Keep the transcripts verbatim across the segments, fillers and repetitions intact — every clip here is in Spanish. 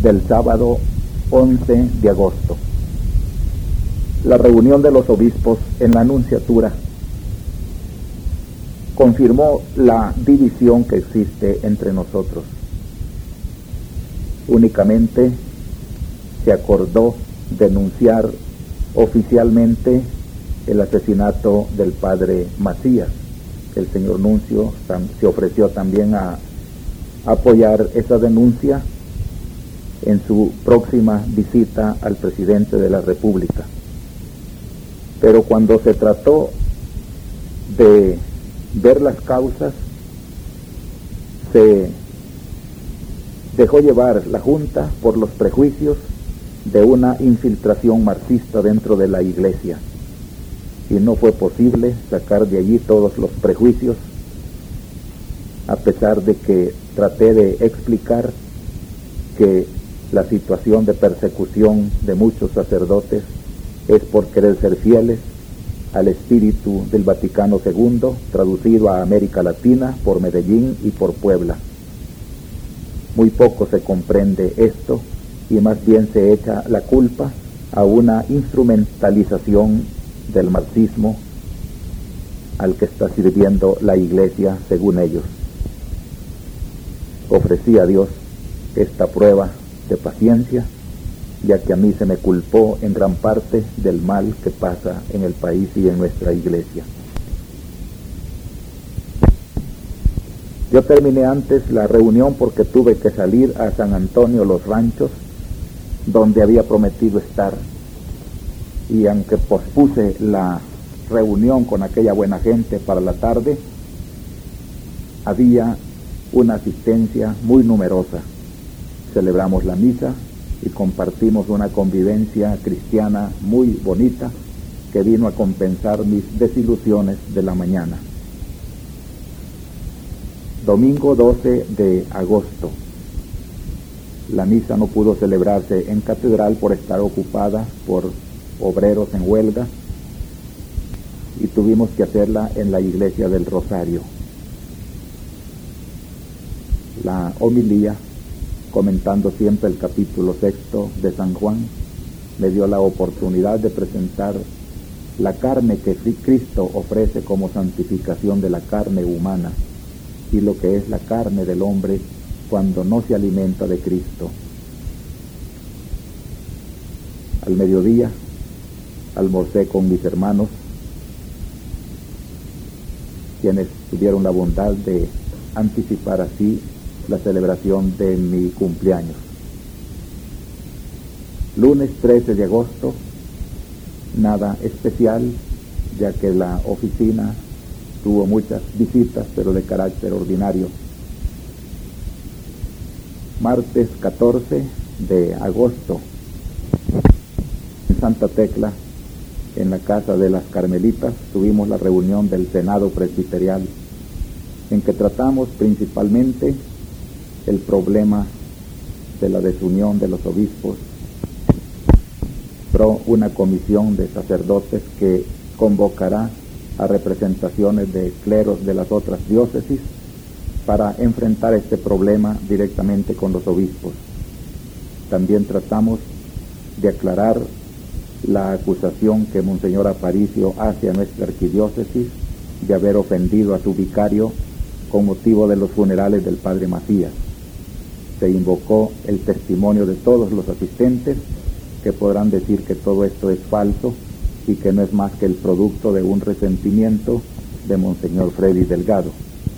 del sábado once de agosto. La reunión de los obispos en la Nunciatura confirmó la división que existe entre nosotros. Únicamente se acordó denunciar oficialmente el asesinato del padre Macías. El señor nuncio se ofreció también a apoyar esa denuncia en su próxima visita al presidente de la República. Pero cuando se trató de ver las causas, se dejó llevar la Junta por los prejuicios de una infiltración marxista dentro de la Iglesia, y no fue posible sacar de allí todos los prejuicios, a pesar de que traté de explicar que la situación de persecución de muchos sacerdotes es por querer ser fieles al espíritu del Vaticano segundo, traducido a América Latina por Medellín y por Puebla. Muy poco se comprende esto, y más bien se echa la culpa a una instrumentalización del marxismo al que está sirviendo la Iglesia según ellos. Ofrecí a Dios esta prueba de paciencia, ya que a mí se me culpó en gran parte del mal que pasa en el país y en nuestra Iglesia. Yo terminé antes la reunión porque tuve que salir a San Antonio Los Ranchos, donde había prometido estar, y aunque pospuse la reunión con aquella buena gente para la tarde, había una asistencia muy numerosa. Celebramos la misa y compartimos una convivencia cristiana muy bonita que vino a compensar mis desilusiones de la mañana. Domingo doce de agosto. La misa no pudo celebrarse en catedral por estar ocupada por obreros en huelga, y tuvimos que hacerla en la iglesia del Rosario. La homilía, comentando siempre el capítulo sexto de San Juan, me dio la oportunidad de presentar la carne que Cristo ofrece como santificación de la carne humana, y lo que es la carne del hombre cuando no se alimenta de Cristo. Al mediodía almorcé con mis hermanos, quienes tuvieron la bondad de anticipar así la celebración de mi cumpleaños. Lunes trece de agosto, nada especial, ya que la oficina tuvo muchas visitas, pero de carácter ordinario. Martes catorce de agosto, en Santa Tecla, en la casa de las Carmelitas, tuvimos la reunión del Senado Presbiterial, en que tratamos principalmente el problema de la desunión de los obispos. Pero una comisión de sacerdotes que convocará a representaciones de cleros de las otras diócesis para enfrentar este problema directamente con los obispos. También tratamos de aclarar la acusación que Monseñor Aparicio hace a nuestra arquidiócesis de haber ofendido a su vicario con motivo de los funerales del padre Macías. Se invocó el testimonio de todos los asistentes, que podrán decir que todo esto es falso y que no es más que el producto de un resentimiento de Monseñor Freddy Delgado.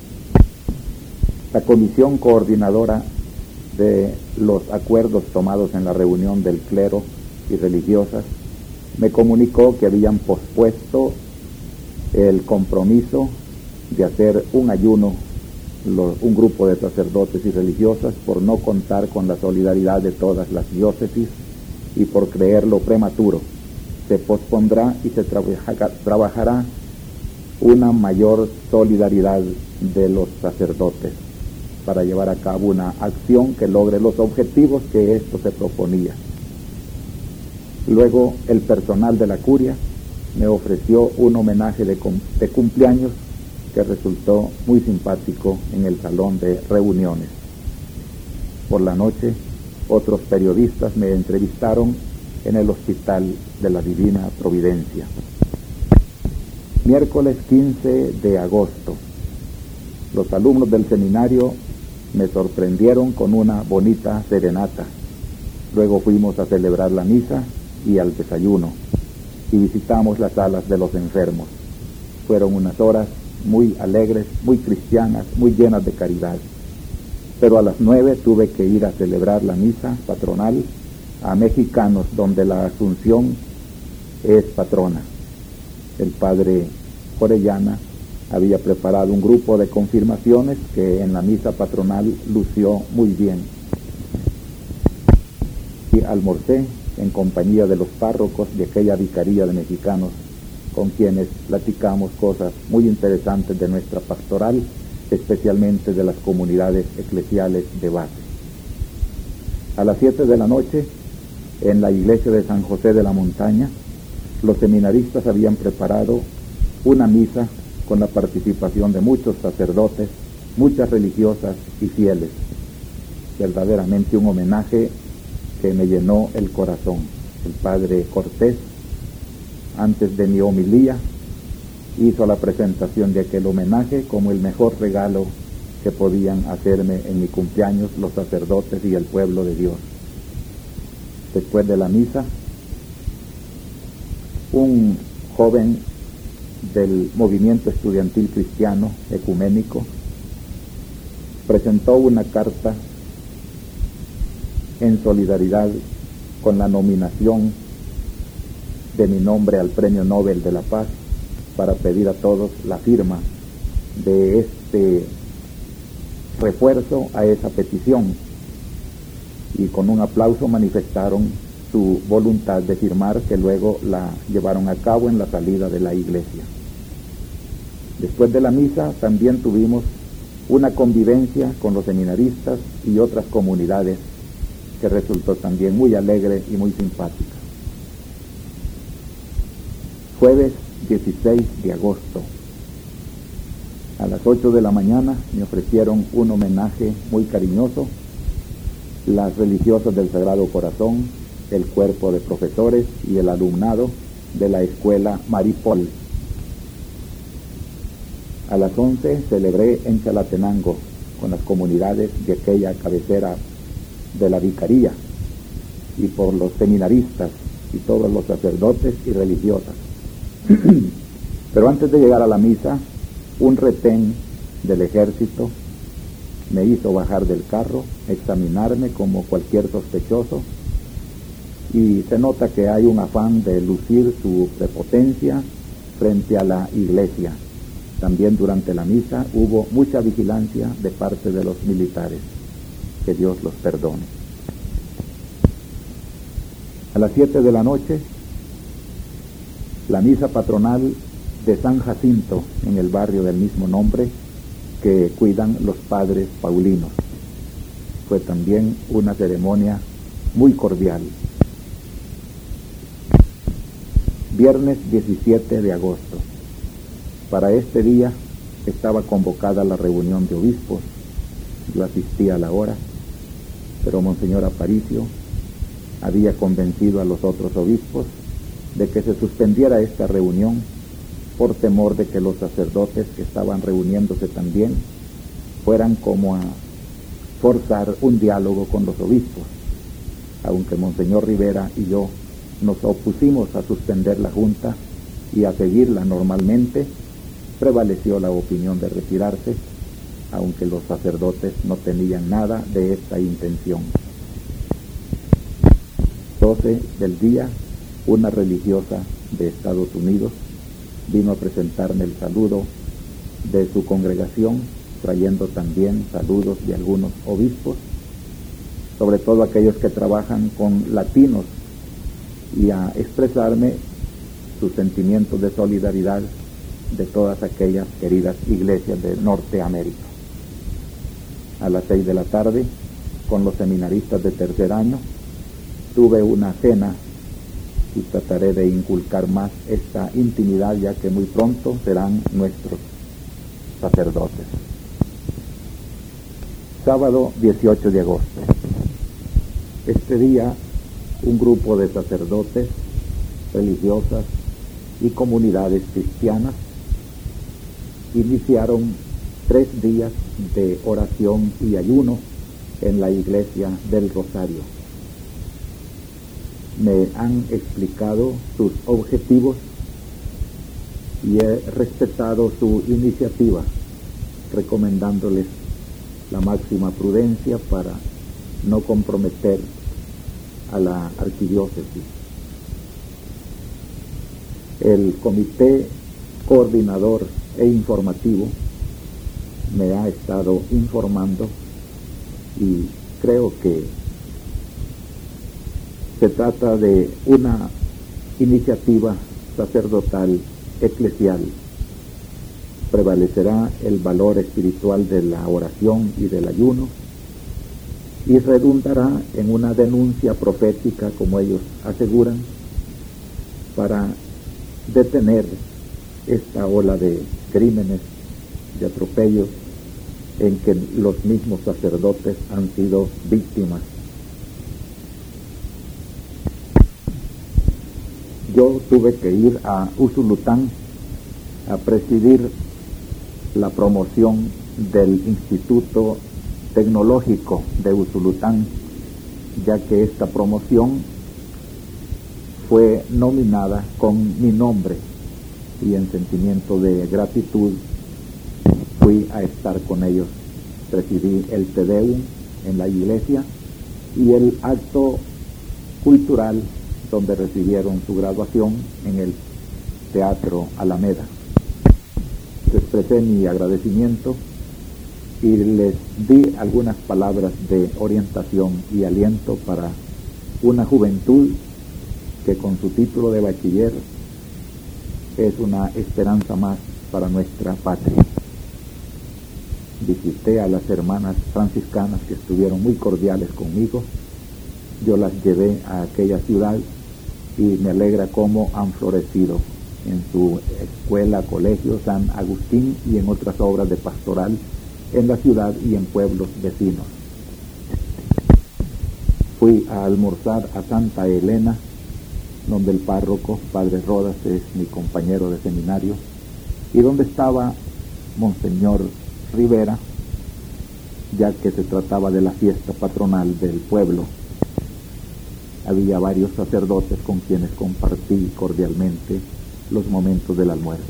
La comisión coordinadora de los acuerdos tomados en la reunión del clero y religiosas me comunicó que habían pospuesto el compromiso de hacer un ayuno, lo, un grupo de sacerdotes y religiosas, por no contar con la solidaridad de todas las diócesis y por creerlo prematuro. Se pospondrá y se trabaja, trabajará una mayor solidaridad de los sacerdotes para llevar a cabo una acción que logre los objetivos que esto se proponía. Luego el personal de la curia me ofreció un homenaje de, de cumpleaños que resultó muy simpático en el salón de reuniones. Por la noche otros periodistas me entrevistaron en el Hospital de la Divina Providencia. Miércoles quince de agosto. Los alumnos del seminario me sorprendieron con una bonita serenata. Luego fuimos a celebrar la misa y al desayuno, y visitamos las salas de los enfermos. Fueron unas horas muy alegres, muy cristianas, muy llenas de caridad. Pero a las nueve tuve que ir a celebrar la misa patronal a Mexicanos, donde la Asunción es patrona. El padre Orellana había preparado un grupo de confirmaciones que en la misa patronal lució muy bien. Y almorcé en compañía de los párrocos de aquella vicaría de Mexicanos, con quienes platicamos cosas muy interesantes de nuestra pastoral, especialmente de las comunidades eclesiales de base. A las siete de la noche, en la iglesia de San José de la Montaña, los seminaristas habían preparado una misa con la participación de muchos sacerdotes, muchas religiosas y fieles. Verdaderamente un homenaje que me llenó el corazón. El padre Cortés, antes de mi homilía, hizo la presentación de aquel homenaje como el mejor regalo que podían hacerme en mi cumpleaños los sacerdotes y el pueblo de Dios. Después de la misa, un joven del movimiento estudiantil cristiano ecuménico presentó una carta en solidaridad con la nominación de mi nombre al Premio Nobel de la Paz, para pedir a todos la firma de este refuerzo a esa petición, y con un aplauso manifestaron su voluntad de firmar, que luego la llevaron a cabo en la salida de la iglesia. Después de la misa también tuvimos una convivencia con los seminaristas y otras comunidades que resultó también muy alegre y muy simpática. Jueves dieciséis de agosto. A las ocho de la mañana me ofrecieron un homenaje muy cariñoso las religiosas del Sagrado Corazón, el cuerpo de profesores y el alumnado de la escuela Maripol. A las once celebré en Chalatenango con las comunidades de aquella cabecera de la vicaría y por los seminaristas y todos los sacerdotes y religiosas. Pero antes de llegar a la misa, un retén del ejército me hizo bajar del carro, examinarme como cualquier sospechoso, y se nota que hay un afán de lucir su prepotencia frente a la iglesia. También durante la misa hubo mucha vigilancia de parte de los militares. Que Dios los perdone. A las siete de la noche, la misa patronal de San Jacinto, en el barrio del mismo nombre que cuidan los padres paulinos. Fue también una ceremonia muy cordial. Viernes diecisiete de agosto. Para este día estaba convocada la reunión de obispos. Yo asistí a la hora, pero Monseñor Aparicio había convencido a los otros obispos de que se suspendiera esta reunión por temor de que los sacerdotes que estaban reuniéndose también fueran como a forzar un diálogo con los obispos. Aunque Monseñor Rivera y yo nos opusimos a suspender la junta y a seguirla normalmente, prevaleció la opinión de retirarse, aunque los sacerdotes no tenían nada de esta intención. doce del día, una religiosa de Estados Unidos vino a presentarme el saludo de su congregación, trayendo también saludos de algunos obispos, sobre todo aquellos que trabajan con latinos, y a expresarme sus sentimientos de solidaridad de todas aquellas queridas iglesias de Norteamérica. A las seis de la tarde, con los seminaristas de tercer año, tuve una cena y trataré de inculcar más esta intimidad, ya que muy pronto serán nuestros sacerdotes. Sábado dieciocho de agosto. Este día, un grupo de sacerdotes, religiosas y comunidades cristianas iniciaron tres días de oración y ayuno en la iglesia del Rosario. Me han explicado sus objetivos y he respetado su iniciativa, recomendándoles la máxima prudencia para no comprometer a la arquidiócesis. El comité coordinador e informativo me ha estado informando y creo que se trata de una iniciativa sacerdotal eclesial. Prevalecerá el valor espiritual de la oración y del ayuno y redundará en una denuncia profética, como ellos aseguran, para detener esta ola de crímenes, de atropellos en que los mismos sacerdotes han sido víctimas. Yo tuve que ir a Usulután a presidir la promoción del Instituto Tecnológico de Usulután, ya que esta promoción fue nominada con mi nombre, y en sentimiento de gratitud fui a estar con ellos. Presidí el Te Deum en la iglesia y el acto cultural donde recibieron su graduación en el Teatro Alameda. Expresé mi agradecimiento y les di algunas palabras de orientación y aliento para una juventud que con su título de bachiller es una esperanza más para nuestra patria. Visité a las hermanas franciscanas que estuvieron muy cordiales conmigo. Yo las llevé a aquella ciudad y me alegra cómo han florecido en su escuela, colegio San Agustín y en otras obras de pastoral en la ciudad y en pueblos vecinos. Fui a almorzar a Santa Elena, donde el párroco, Padre Rodas, es mi compañero de seminario, y donde estaba Monseñor Rivera, ya que se trataba de la fiesta patronal del pueblo. Había varios sacerdotes con quienes compartí cordialmente los momentos del almuerzo.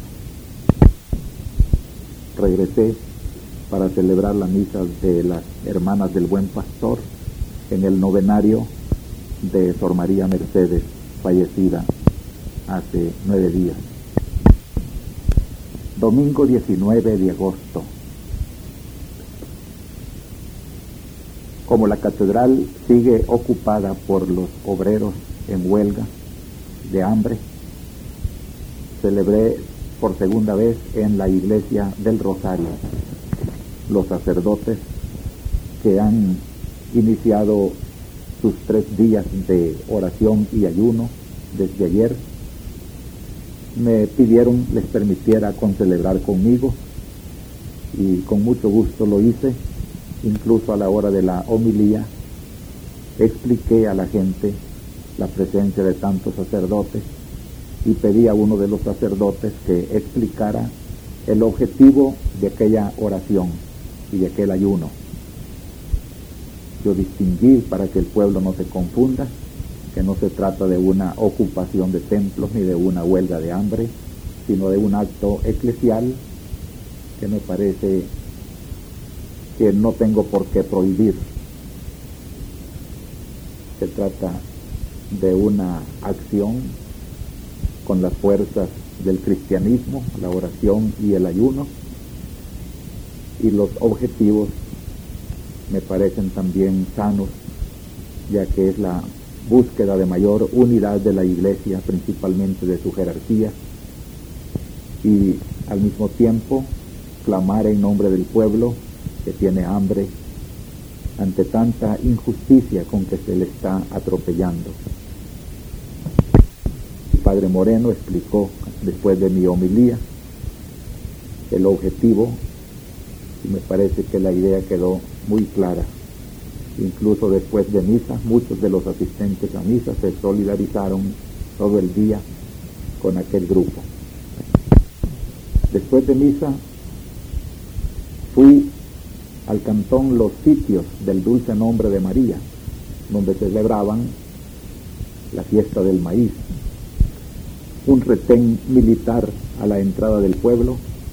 Regresé para celebrar la misa de las Hermanas del Buen Pastor en el novenario de Sor María Mercedes, fallecida hace nueve días. Domingo diecinueve de agosto. Como la catedral sigue ocupada por los obreros en huelga de hambre, celebré por segunda vez en la iglesia del Rosario. Los sacerdotes que han iniciado sus tres días de oración y ayuno desde ayer me pidieron les permitiera concelebrar conmigo, y con mucho gusto lo hice. Incluso a la hora de la homilía expliqué a la gente la presencia de tantos sacerdotes y pedí a uno de los sacerdotes que explicara el objetivo de aquella oración y de aquel ayuno. Yo distinguí, para que el pueblo no se confunda, que no se trata de una ocupación de templos ni de una huelga de hambre, sino de un acto eclesial que me parece que no tengo por qué prohibir. Se trata de una acción con las fuerzas del cristianismo, la oración y el ayuno, y los objetivos me parecen también sanos, ya que es la búsqueda de mayor unidad de la iglesia, principalmente de su jerarquía, y al mismo tiempo clamar en nombre del pueblo que tiene hambre ante tanta injusticia con que se le está atropellando. El Padre Moreno explicó después de mi homilía el objetivo y me parece que la idea quedó muy clara. Incluso después de misa, muchos de los asistentes a misa se solidarizaron todo el día con aquel grupo. Después de misa, fui al cantón Los Sitios del Dulce Nombre de María, donde celebraban la fiesta del maíz. Un retén militar a la entrada del pueblo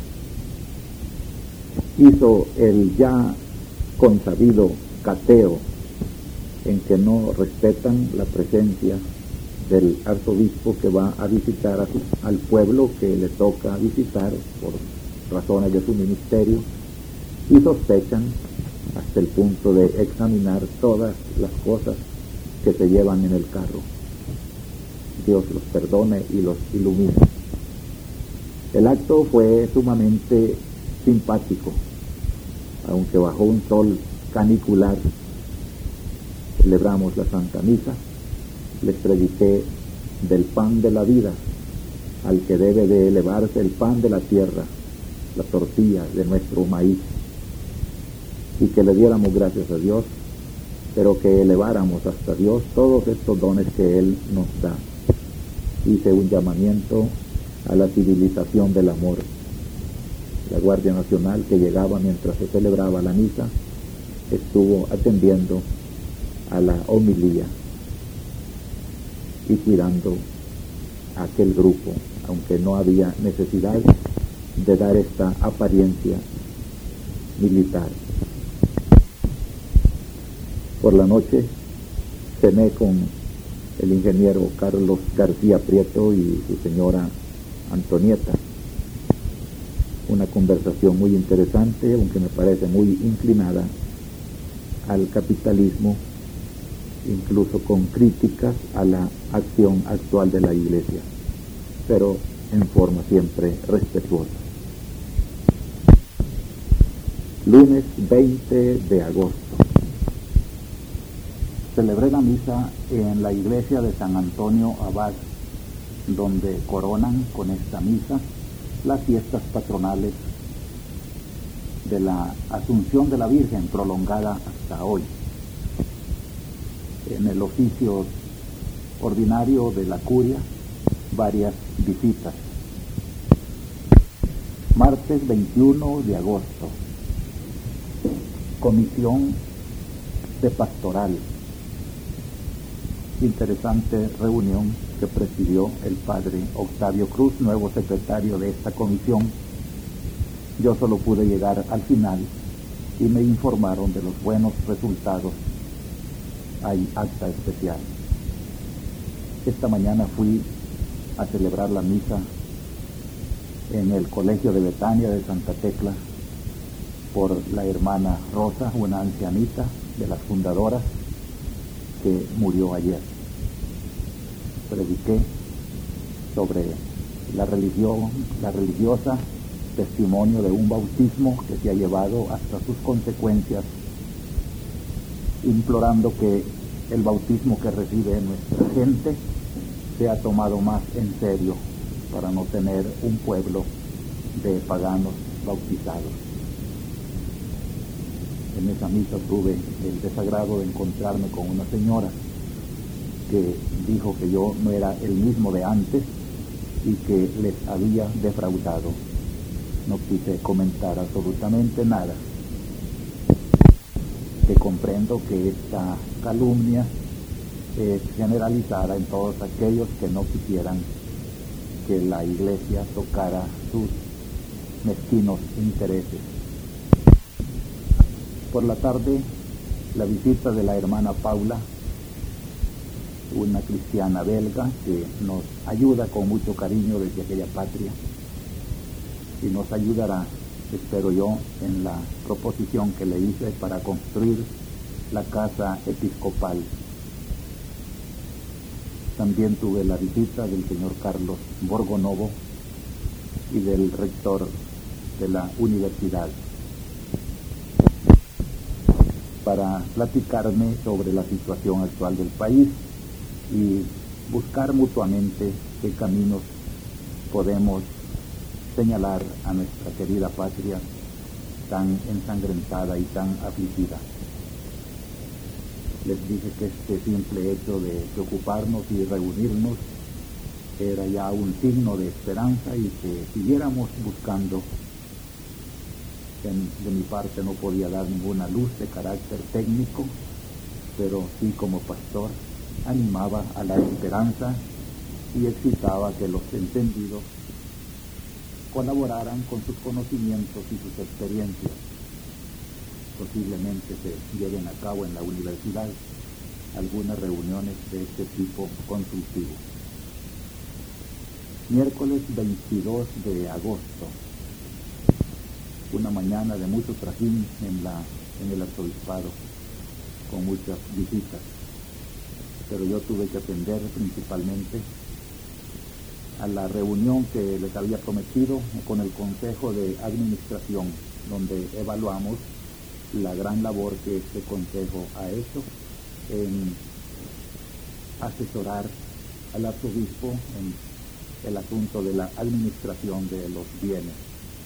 hizo el ya consabido cateo en que no respetan la presencia del arzobispo que va a visitar a su, al pueblo que le toca visitar por razones de su ministerio, y sospechan hasta el punto de examinar todas las cosas que se llevan en el carro. Dios los perdone y los ilumine. El acto fue sumamente simpático, aunque bajo un sol canicular. Celebramos la Santa Misa, les prediqué del pan de la vida, al que debe de elevarse el pan de la tierra, la tortilla de nuestro maíz, y que le diéramos gracias a Dios, pero que eleváramos hasta Dios todos estos dones que Él nos da. Hice un llamamiento a la civilización del amor. La Guardia Nacional, que llegaba mientras se celebraba la misa, estuvo atendiendo a la homilía y cuidando a aquel grupo, aunque no había necesidad de dar esta apariencia militar. Por la noche cené con el ingeniero Carlos García Prieto y su señora Antonieta. Una conversación muy interesante, aunque me parece muy inclinada al capitalismo, incluso con críticas a la acción actual de la Iglesia, pero en forma siempre respetuosa. Lunes veinte de agosto. Celebré la misa en la iglesia de San Antonio Abad, donde coronan con esta misa las fiestas patronales de la Asunción de la Virgen, prolongada hasta hoy. En el oficio ordinario de la curia, varias visitas. Martes veintiuno de agosto. Comisión de pastoral. Interesante reunión que presidió el padre Octavio Cruz, nuevo secretario de esta comisión. Yo solo pude llegar al final y me informaron de los buenos resultados. Hay acta especial. Esta mañana fui a celebrar la misa en el colegio de Betania de Santa Tecla por la hermana Rosa, una ancianita de las fundadoras que murió ayer. Prediqué sobre la religión, la religiosa testimonio de un bautismo que se ha llevado hasta sus consecuencias, implorando que el bautismo que recibe nuestra gente sea tomado más en serio para no tener un pueblo de paganos bautizados. En esa misa tuve el desagrado de encontrarme con una señora que dijo que yo no era el mismo de antes y que les había defraudado. No quise comentar absolutamente nada, que comprendo que esta calumnia es generalizada en todos aquellos que no quisieran que la Iglesia tocara sus mezquinos intereses. Por la tarde, la visita de la hermana Paula, una cristiana belga que nos ayuda con mucho cariño desde aquella patria y nos ayudará, espero yo, en la proposición que le hice para construir la casa episcopal. También tuve la visita del señor Carlos Borgonovo y del rector de la universidad para platicarme sobre la situación actual del país y buscar mutuamente qué caminos podemos señalar a nuestra querida patria tan ensangrentada y tan afligida. Les dije que este simple hecho de, de ocuparnos y reunirnos era ya un signo de esperanza y que siguiéramos buscando. En, de mi parte no podía dar ninguna luz de carácter técnico, pero sí como pastor animaba a la esperanza y excitaba que los entendidos colaboraran con sus conocimientos y sus experiencias. Posiblemente se lleven a cabo en la universidad algunas reuniones de este tipo consultivo. Miércoles veintidós de agosto, una mañana de mucho trajín en, la, en el arzobispado, con muchas visitas, pero yo tuve que atender principalmente a la reunión que les había prometido con el Consejo de Administración, donde evaluamos la gran labor que este consejo ha hecho en asesorar al arzobispo en el asunto de la administración de los bienes.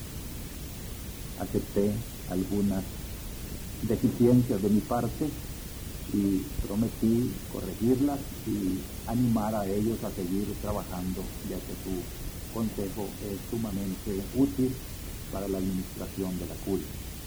Acepté algunas deficiencias de mi parte y prometí corregirlas y animar a ellos a seguir trabajando, ya que su consejo es sumamente útil para la administración de la curia.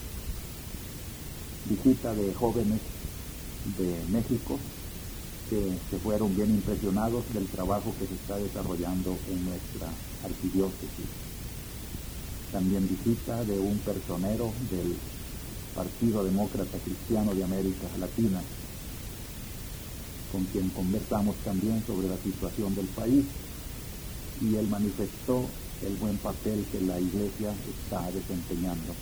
Visita de jóvenes de México que se fueron bien impresionados del trabajo que se está desarrollando en nuestra arquidiócesis. También visita de un personero del Partido Demócrata Cristiano de América Latina, con quien conversamos también sobre la situación del país, y él manifestó el buen papel que la Iglesia está desempeñando.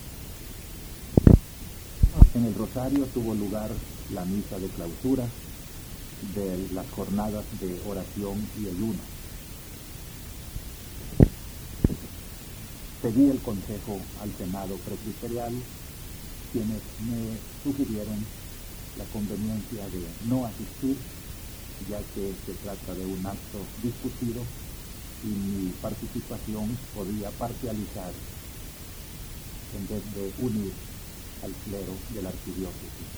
En el Rosario tuvo lugar la misa de clausura de las jornadas de oración y ayuno. Pedí el consejo al Senado Presbiterial, quienes me sugirieron la conveniencia de no asistir, ya que se trata de un acto discutido y mi participación podía parcializar en vez de unir al clero de la arquidiócesis.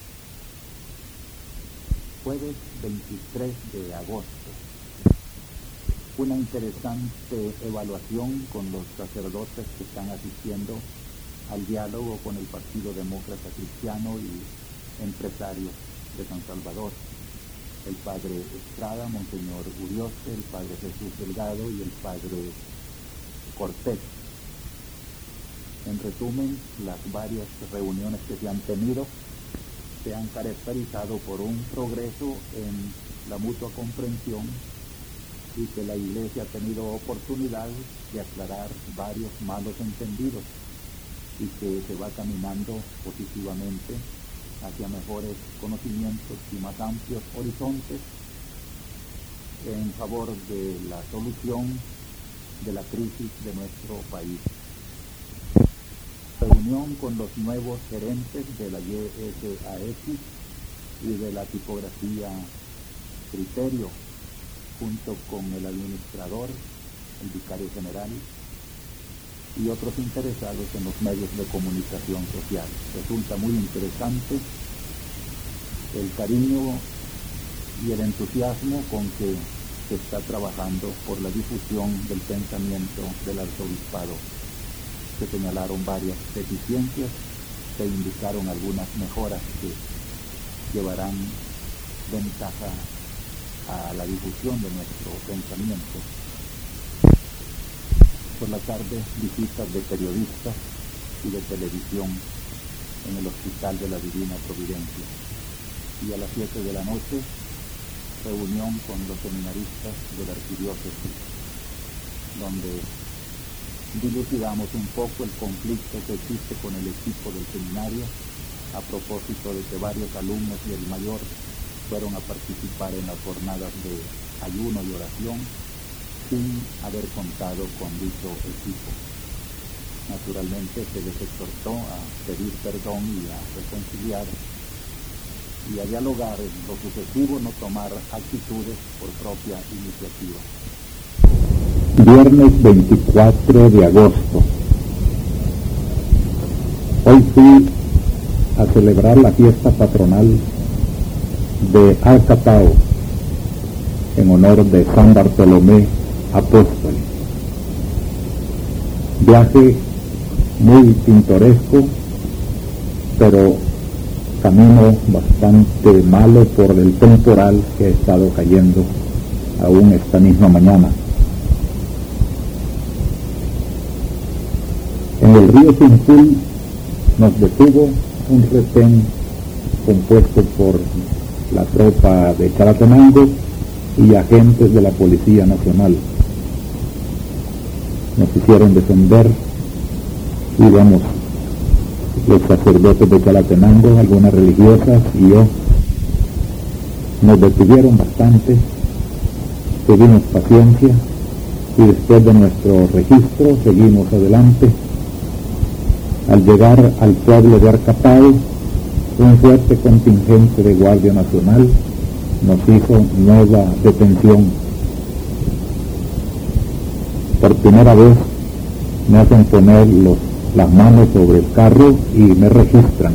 Jueves veintitrés de agosto. Una interesante evaluación con los sacerdotes que están asistiendo al diálogo con el Partido Demócrata Cristiano y empresarios de San Salvador. El padre Estrada, Monseñor Urioste, el padre Jesús Delgado y el padre Cortés. En resumen, las varias reuniones que se han tenido se han caracterizado por un progreso en la mutua comprensión y que la Iglesia ha tenido oportunidad de aclarar varios malos entendidos y que se va caminando positivamente hacia mejores conocimientos y más amplios horizontes en favor de la solución de la crisis de nuestro país. Reunión con los nuevos gerentes de la Y S A X y de la tipografía Criterio, junto con el administrador, el vicario general y otros interesados en los medios de comunicación social. Resulta muy interesante el cariño y el entusiasmo con que se está trabajando por la difusión del pensamiento del arzobispado. Se señalaron varias deficiencias, se indicaron algunas mejoras que llevarán ventaja a la difusión de nuestro pensamiento. Por la tarde, visitas de periodistas y de televisión en el Hospital de la Divina Providencia. Y a las siete de la noche, reunión con los seminaristas de la arquidiócesis, donde dilucidamos un poco el conflicto que existe con el equipo del seminario a propósito de que varios alumnos y el mayor fueron a participar en las jornadas de ayuno y oración sin haber contado con dicho equipo. Naturalmente se les exhortó a pedir perdón y a reconciliar y a dialogar en lo sucesivo, no tomar actitudes por propia iniciativa. Viernes veinticuatro de agosto. Hoy fui a celebrar la fiesta patronal de Arcatao en honor de San Bartolomé Apóstol. Viaje muy pintoresco, pero camino bastante malo por el temporal que ha estado cayendo aún esta misma mañana. En el río Chimpul nos detuvo un retén compuesto por la tropa de Chalatenango y agentes de la Policía Nacional. Nos hicieron descender, íbamos los sacerdotes de Chalatenango, algunas religiosas y yo. Nos detuvieron bastante, tuvimos paciencia y después de nuestro registro seguimos adelante. Al llegar al pueblo de Arcatao, un fuerte contingente de Guardia Nacional nos hizo nueva detención. Por primera vez me hacen poner los, las manos sobre el carro y me registran.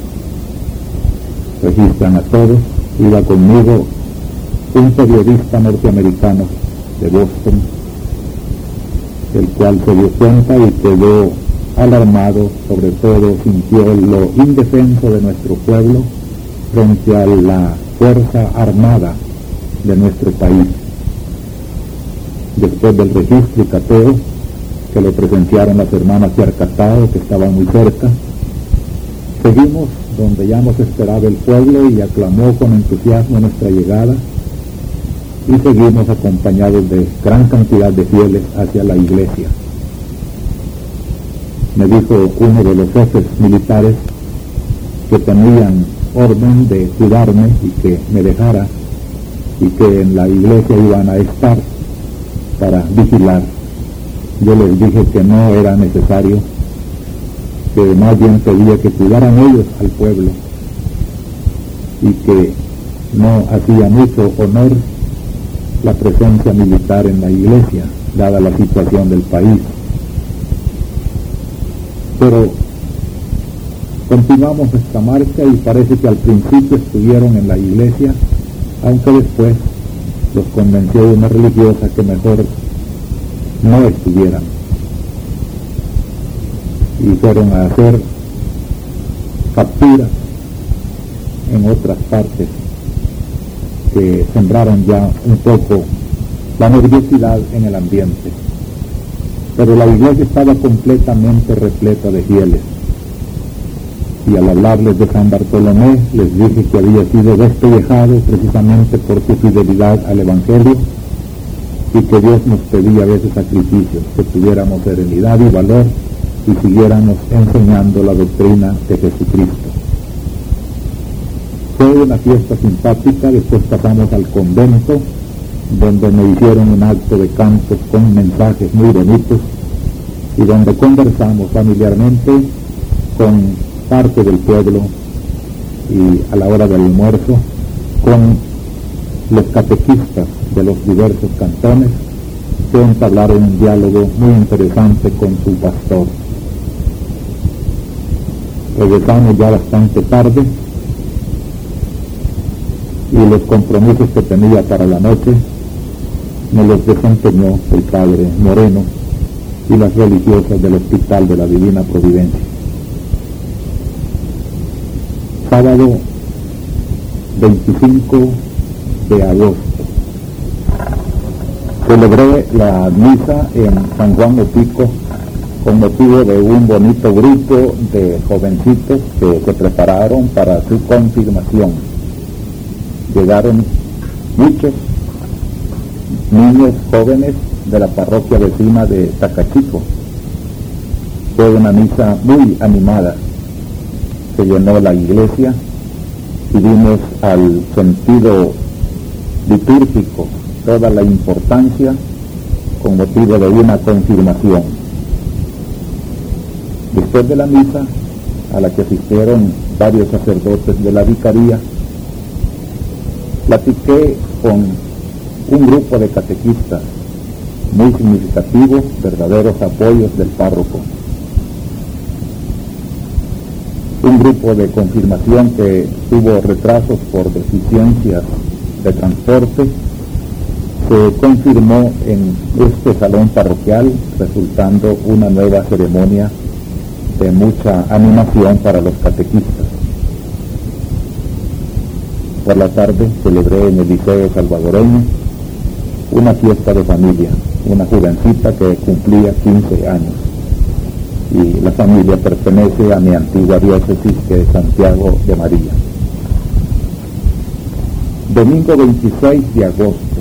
Registran a todos. Iba conmigo un periodista norteamericano de Boston, el cual se dio cuenta y quedó alarmado, sobre todo sintió lo indefenso de nuestro pueblo frente a la fuerza armada de nuestro país. Después del registro y cateo, que lo presenciaron las hermanas de Arcatao, que estaban muy cerca, seguimos donde ya nos esperaba el pueblo y aclamó con entusiasmo nuestra llegada, y seguimos acompañados de gran cantidad de fieles hacia la iglesia. Me dijo uno de los jefes militares que tenían orden de cuidarme y que me dejara, y que en la iglesia iban a estar para vigilar. Yo les dije que no era necesario, que más bien pedía que cuidaran ellos al pueblo y que no hacía mucho honor la presencia militar en la iglesia, dada la situación del país. Pero continuamos esta marcha y parece que al principio estuvieron en la iglesia, aunque después los convenció una religiosa que mejor no estuvieran, y fueron a hacer capturas en otras partes que sembraron ya un poco la nerviosidad en el ambiente. Pero la iglesia estaba completamente repleta de fieles, y al hablarles de San Bartolomé les dije que había sido despellejado precisamente por su fidelidad al Evangelio, y que Dios nos pedía a veces sacrificios, que tuviéramos serenidad y valor y siguiéramos enseñando la doctrina de Jesucristo. Fue una fiesta simpática. Después pasamos al convento, donde me hicieron un acto de cantos con mensajes muy bonitos y donde conversamos familiarmente con parte del pueblo, y a la hora del almuerzo con los catequistas de los diversos cantones, que entablaron un diálogo muy interesante con su pastor. Regresamos ya bastante tarde, y los compromisos que tenía para la noche me los desempeñó el padre Moreno y las religiosas del Hospital de la Divina Providencia. Sábado veinticinco de agosto. Celebré la misa en San Juan Opico con motivo de un bonito grupo de jovencitos que se prepararon para su confirmación. Llegaron muchos niños jóvenes de la parroquia vecina de Tacachico. Fue una misa muy animada. Se llenó la iglesia y dimos al sentido litúrgico toda la importancia con motivo de una confirmación. Después de la misa, a la que asistieron varios sacerdotes de la vicaría, platiqué con un grupo de catequistas muy significativos, verdaderos apoyos del párroco. un grupo de confirmación que tuvo retrasos por deficiencias de transporte, se confirmó en este salón parroquial, resultando una nueva ceremonia de mucha animación para los catequistas. Por la tarde celebré en el Liceo Salvadoreño una fiesta de familia, una jovencita que cumplía quince años, y la familia pertenece a mi antigua diócesis, que es Santiago de María. Domingo veintiséis de agosto,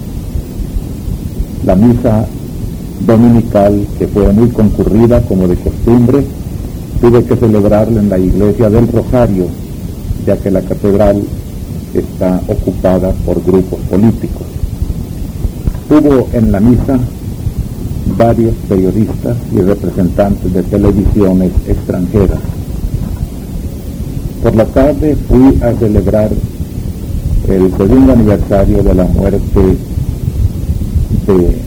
la misa dominical, que fue muy concurrida como de costumbre, tuve que celebrarla en la iglesia del Rosario, ya que la catedral está ocupada por grupos políticos. Hubo en la misa varios periodistas y representantes de televisiones extranjeras. Por la tarde fui a celebrar el segundo aniversario de la muerte de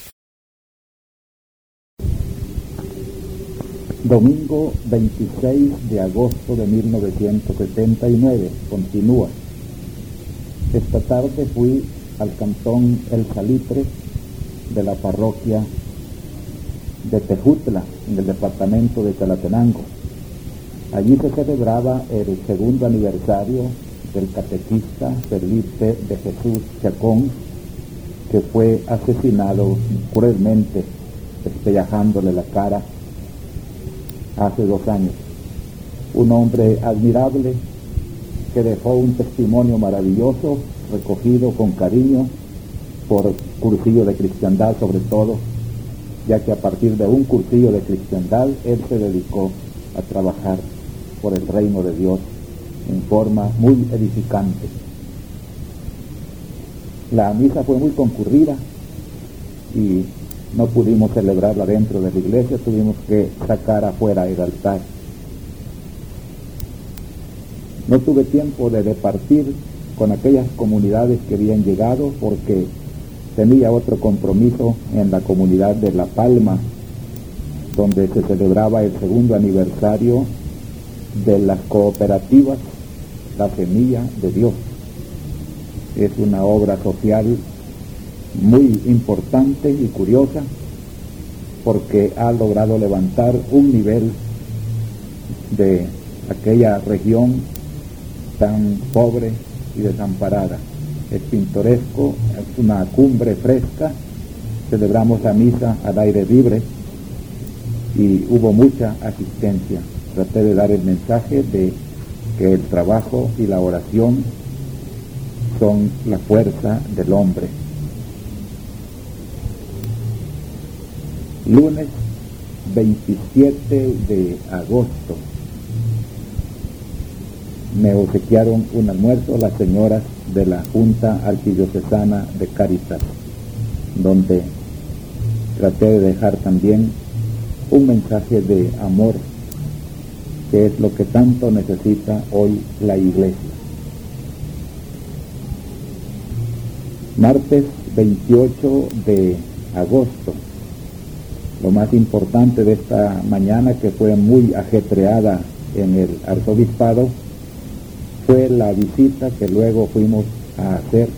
domingo veintiséis de agosto de mil novecientos setenta y nueve. Continúa. Esta tarde fui al cantón El Salitre de la parroquia de Tejutla, en el departamento de Chalatenango. Allí se celebraba el segundo aniversario del catequista Felipe de Jesús Chacón, que fue asesinado cruelmente, despellejándole la cara hace dos años. Un hombre admirable que dejó un testimonio maravilloso, recogido con cariño por cursillo de cristiandad sobre todo, ya que a partir de un cursillo de cristiandad él se dedicó a trabajar por el reino de Dios en forma muy edificante. La misa fue muy concurrida y no pudimos celebrarla dentro de la iglesia, tuvimos que sacar afuera el altar. No tuve tiempo de departir con aquellas comunidades que habían llegado porque tenía otro compromiso en la comunidad de La Palma, donde se celebraba el segundo aniversario de las cooperativas La Semilla de Dios. Es una obra social muy importante y curiosa porque ha logrado levantar un nivel de aquella región tan pobre y desamparada. Es pintoresco, es una cumbre fresca, celebramos la misa al aire libre y hubo mucha asistencia. Traté de dar el mensaje de que el trabajo y la oración son la fuerza del hombre. Lunes veintisiete de agosto me obsequiaron un almuerzo las señoras de la Junta Arquidiocesana de Cáritas, donde traté de dejar también un mensaje de amor, que es lo que tanto necesita hoy la Iglesia. Martes veintiocho de agosto, lo más importante de esta mañana, que fue muy ajetreada en el arzobispado, fue la visita que luego fuimos a hacer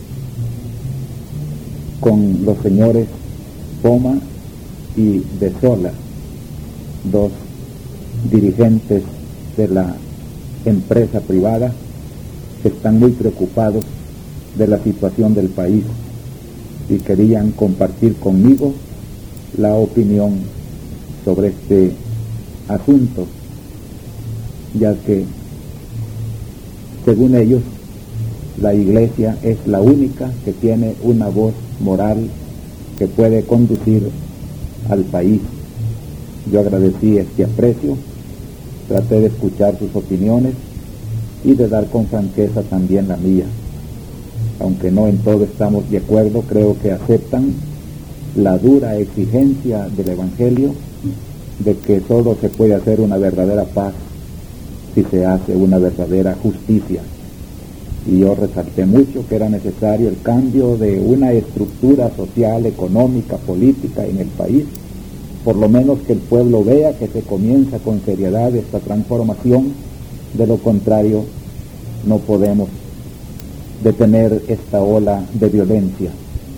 con los señores Poma y de Sola, dos dirigentes de la empresa privada que están muy preocupados de la situación del país y querían compartir conmigo la opinión sobre este asunto, ya que según ellos la Iglesia es la única que tiene una voz moral que puede conducir al país. Yo agradecí este aprecio, traté de escuchar sus opiniones y de dar con franqueza también la mía. Aunque no en todo estamos de acuerdo, creo que aceptan la dura exigencia del Evangelio de que solo se puede hacer una verdadera paz si se hace una verdadera justicia. Y yo resalté mucho que era necesario el cambio de una estructura social, económica, política en el país, por lo menos que el pueblo vea que se comienza con seriedad esta transformación De lo contrario, no podemos detener esta ola de violencia.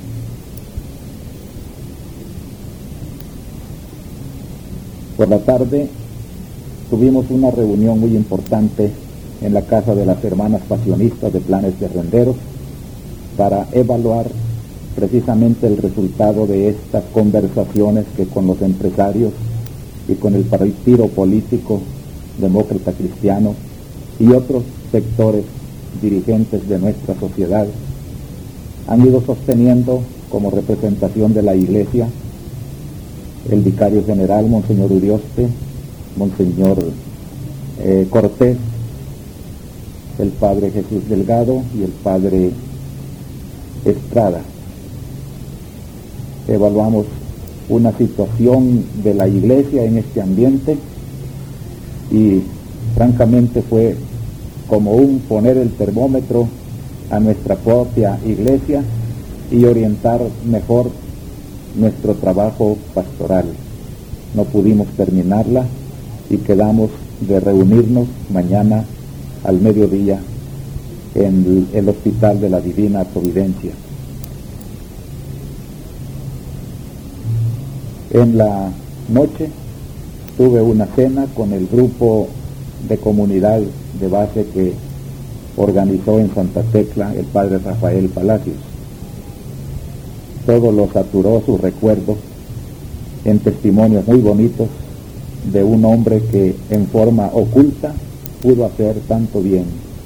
Por la tarde tuvimos una reunión muy importante en la casa de las hermanas pasionistas de Planes de Renderos para evaluar precisamente el resultado de estas conversaciones que con los empresarios y con el partido político demócrata cristiano y otros sectores dirigentes de nuestra sociedad han ido sosteniendo como representación de la Iglesia el vicario general, Monseñor Urioste, Monseñor eh, Cortés, el Padre Jesús Delgado y el Padre Estrada. Evaluamos una situación de la Iglesia en este ambiente y francamente fue como un poner el termómetro a nuestra propia Iglesia y orientar mejor nuestro trabajo pastoral. No pudimos terminarla y quedamos de reunirnos mañana al mediodía en el Hospital de la Divina Providencia. En la noche tuve una cena con el grupo de comunidad de base que organizó en Santa Tecla el Padre Rafael Palacios. Todo lo saturó su recuerdo en testimonios muy bonitos de un hombre que en forma oculta pudo hacer tanto bien.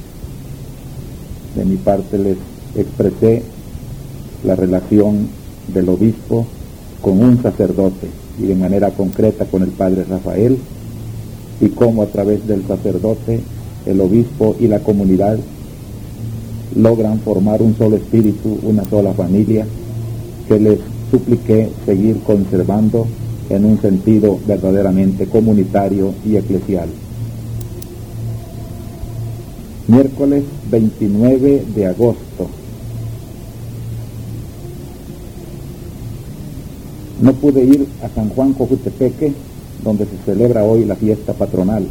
De mi parte les expresé la relación del obispo con un sacerdote y de manera concreta con el Padre Rafael, y cómo a través del sacerdote, el obispo y la comunidad logran formar un solo espíritu, una sola familia, que les supliqué seguir conservando en un sentido verdaderamente comunitario y eclesial. Miércoles veintinueve de agosto. No pude ir a San Juan Cojutepeque, donde se celebra hoy la fiesta patronal.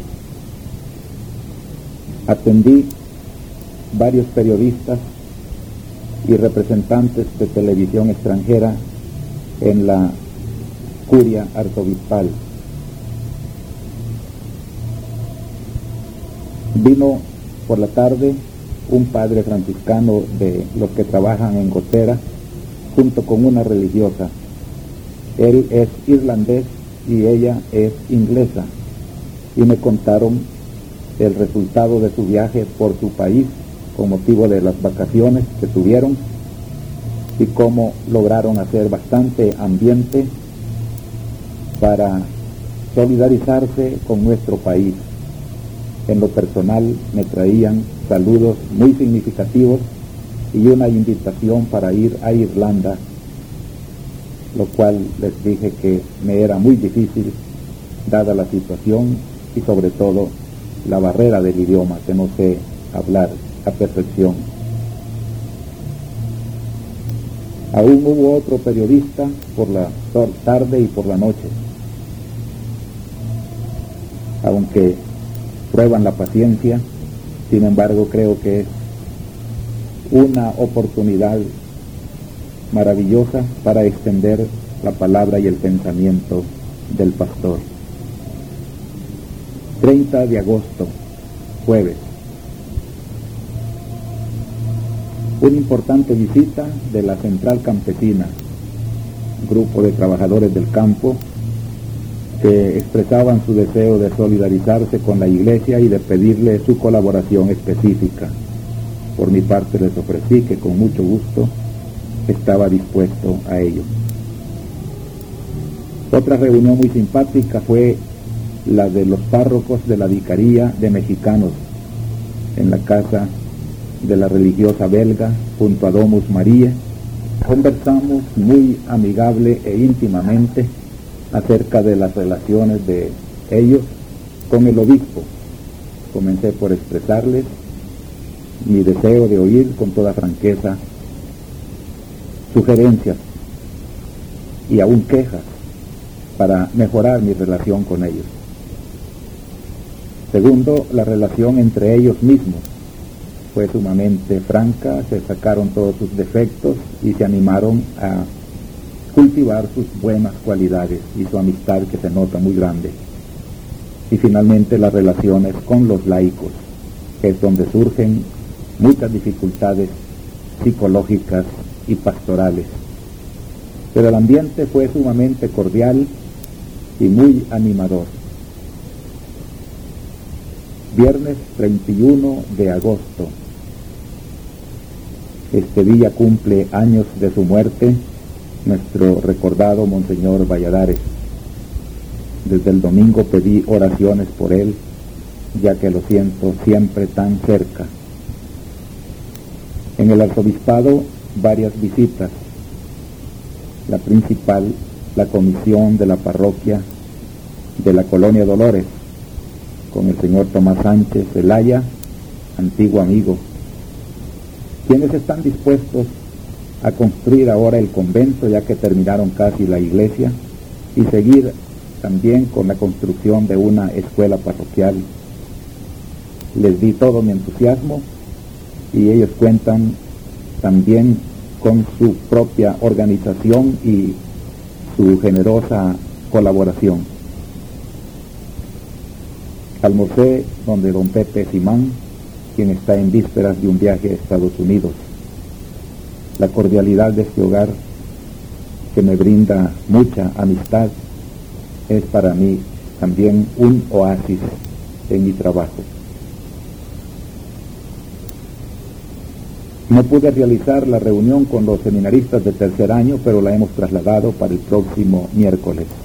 Atendí varios periodistas y representantes de televisión extranjera en la curia arzobispal. Vino por la tarde un padre franciscano de los que trabajan en Gotera junto con una religiosa. Él es irlandés y ella es inglesa, y me contaron el resultado de su viaje por su país con motivo de las vacaciones que tuvieron y cómo lograron hacer bastante ambiente para solidarizarse con nuestro país. En lo personal me traían saludos muy significativos y una invitación para ir a Irlanda, lo cual les dije que me era muy difícil dada la situación y sobre todo la barrera del idioma, que no sé hablar a perfección. Aún hubo otro periodista por la tarde y por la noche. Aunque prueban la paciencia, sin embargo creo que es una oportunidad maravillosa para extender la palabra y el pensamiento del pastor. treinta de agosto, jueves. Una importante visita de la Central Campesina, grupo de trabajadores del campo que expresaban su deseo de solidarizarse con la Iglesia y de pedirle su colaboración específica. Por mi parte les ofrecí que con mucho gusto estaba dispuesto a ello. Otra reunión muy simpática fue la de los párrocos de la Vicaría de Mexicanos en la casa de la religiosa belga junto a Domus María. Conversamos muy amigable e íntimamente acerca de las relaciones de ellos con el obispo. Comencé por expresarles mi deseo de oír con toda franqueza sugerencias y aún quejas para mejorar mi relación con ellos. Segundo, la relación entre ellos mismos fue sumamente franca, se sacaron todos sus defectos y se animaron a cultivar sus buenas cualidades y su amistad, que se nota muy grande. Y finalmente las relaciones con los laicos, que es donde surgen muchas dificultades psicológicas y pastorales. Pero el ambiente fue sumamente cordial y muy animador. Viernes treinta y uno de agosto. Este día cumple años de su muerte nuestro recordado Monseñor Valladares. Desde el domingo pedí oraciones por él, ya que lo siento siempre tan cerca. En el arzobispado, varias visitas. La principal, la comisión de la parroquia de la Colonia Dolores, con el señor Tomás Sánchez Zelaya, antiguo amigo, quienes están dispuestos a construir ahora el convento, ya que terminaron casi la iglesia, y seguir también con la construcción de una escuela parroquial. Les di todo mi entusiasmo y ellos cuentan también con su propia organización y su generosa colaboración. Almorcé donde don Pepe Simán, quien está en vísperas de un viaje a Estados Unidos. La cordialidad de este hogar, que me brinda mucha amistad, es para mí también un oasis en mi trabajo. No pude realizar la reunión con los seminaristas de tercer año, pero la hemos trasladado para el próximo miércoles.